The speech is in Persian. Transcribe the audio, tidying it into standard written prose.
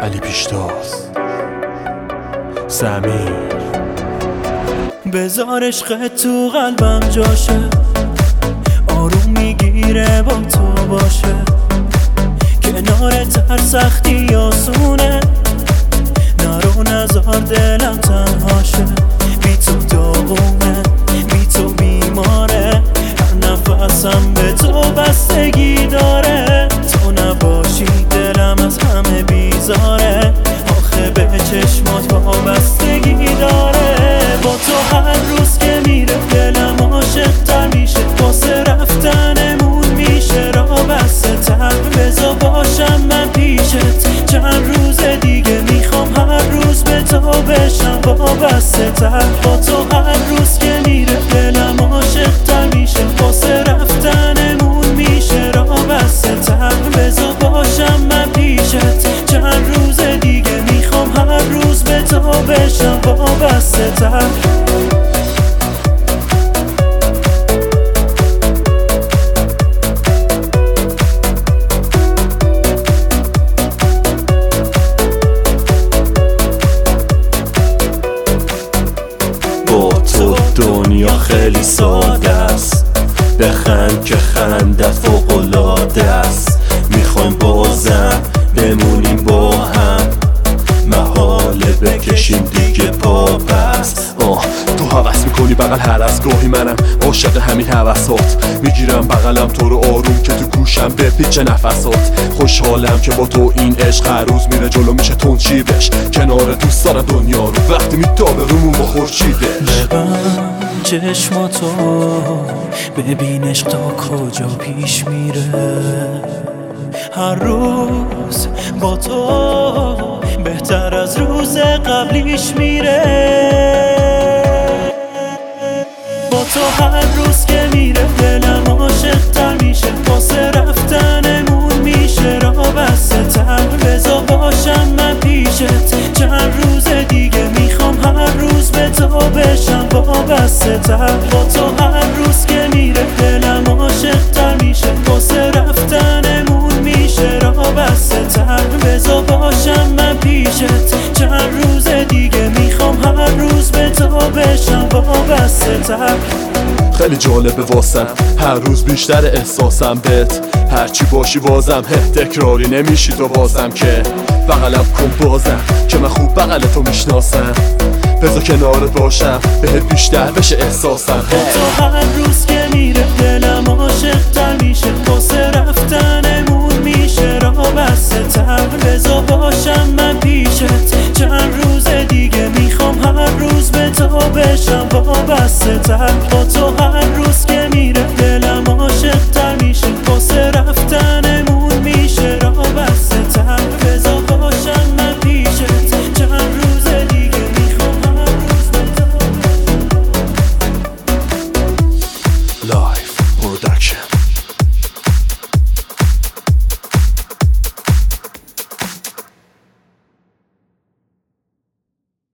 علی پیشتاز زمین. بذار عشقت تو قلبم جاشه، آروم میگیره با تو باشه، کنارت هر سختی آسونه، نرو نزار دلم تنهاشه. بی تو داغونه، بی تو بیماره، هر نفسم به تو بستگی داره. تو نباشی دلم از همه بیزاره، آخه به چشمات وابستگی داره. با تو هر روز که میره دلم عاشق تر میشه، واسه رفتنمون میشه راه بسته تر. بذار باشم من پیشت چند روز دیگه، میخوام هر روز به تو بشم وابسته تر. با تو هر روز که میره دلم عاشق تر میشه، واسه رفتنمون میشه راه بسته تر. بذار باشم من پیشت چند روز دیگه، میخوام هر روز به تو بشم وابسته تر. با تو دنیا خیلی ساده است، بخند که خندت فوق‌العاده است. میخوایم بازم بمونیم با هم، محاله بکشیم دیگه پا پس. تو هوس میکنی بغل هر از گاهی، منم عاشق همین هوسات. میگیرم بغلم تو رو آروم که تو گوشم بپیچه نفسات. خوشحالم که با تو این عشق هر روز میره جلو، میشه تنچیبش کنار دوست دارم دنیا رو، وقتی میتابه رومون با خورشیدش. ببند چشماتو ببینش تا کجا پیش میره، هر روز با تو بهتر از روز قبلیش میره. با تو هر روز که میره دلم عاشق تر میشه، واسه رفتنمون میشه راه بسته تر. بذار باشم من پیشت چند روز دیگه، میخوام هر روز به تو بشم وابسته تر. با تو هر روز که میره دلم عاشق تر میشه، واسه رفتنمون میشه راه بسته تر. بذار باشم من پیشت چند روز دیگه، میخوام هر روز به تو بشم وابسته تر. خیلی جالبه واسم هر روز بیشتر احساسم بهت، هرچی باشی بازم تکراری نمیشی تو بازم، که بغلم کن بازم که من خوب بغل تو میشناسم. بذار کنارت باشم بهت بیشتر بشه احساسم. تو هر روز که میره دلم عاشق تر میشه، واسه رفتنمون میشه راه بسته تر. بذار باشم من پیشت چند روز دیگه، میخوام هر روز به تو بشم وابسته تر. با تو